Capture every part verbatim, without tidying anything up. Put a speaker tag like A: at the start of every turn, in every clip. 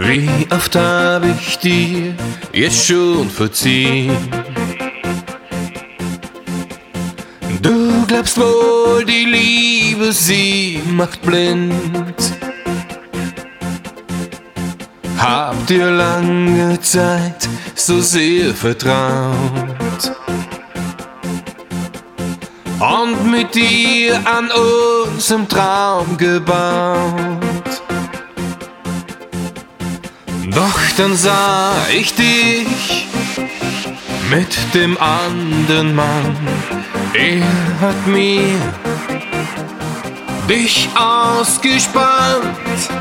A: Wie oft hab ich dir jetzt schon verziehen? Du glaubst wohl, die Liebe, sie macht blind. Hab dir lange Zeit so sehr vertraut und mit dir an unserem Traum gebaut. Doch dann sah ich dich mit dem anderen Mann. Er hat mir dich ausgespannt.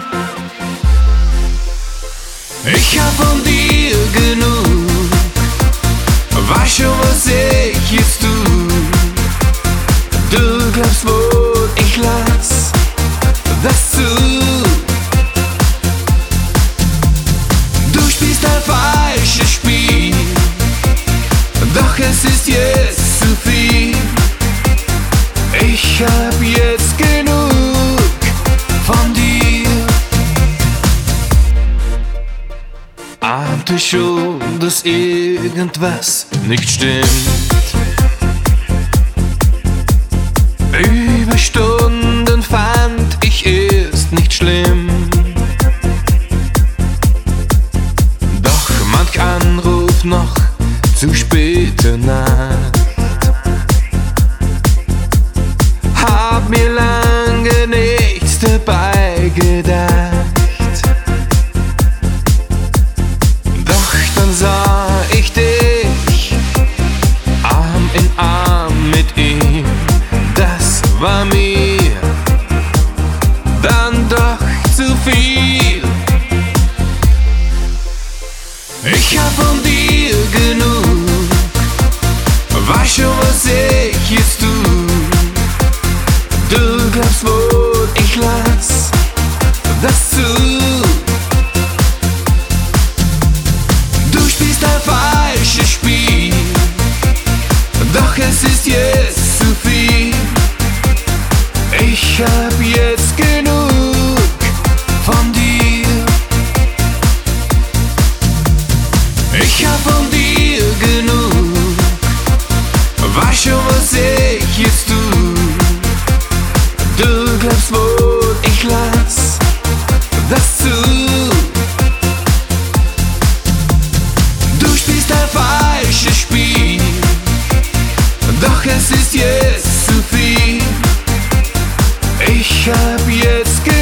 A: Ich hab von dir genug, weiß schon, was ich jetzt tu. Du glaubst wohl, ich lass das zu. Du spielst ein falsches Spiel, doch es ist jetzt zu viel. Ich hab jetzt genug von dir. Ahnte schon, dass irgendwas nicht stimmt. Über Stunden fand ich es nicht schlimm. Doch manch Anruf noch zu später Nacht hab mir lange nichts dabei gedacht. Doch dann sah ich dich Arm in Arm mit ihm. Das war mir dann doch zu viel. Ich hab von dir genug, weiß schon, was ich jetzt tu. Du glaubst wohl, ich lass das zu. Du spielst ein falsches Spiel, doch es ist jetzt zu viel. Ich hab jetzt genug von dir. Ich hab von dir genug, weiß schon, was ich jetzt tu. Du glaubst wohl, ich lass das zu. Du spielst ein falsches Spiel, doch es ist jetzt zu viel. Ich hab jetzt genug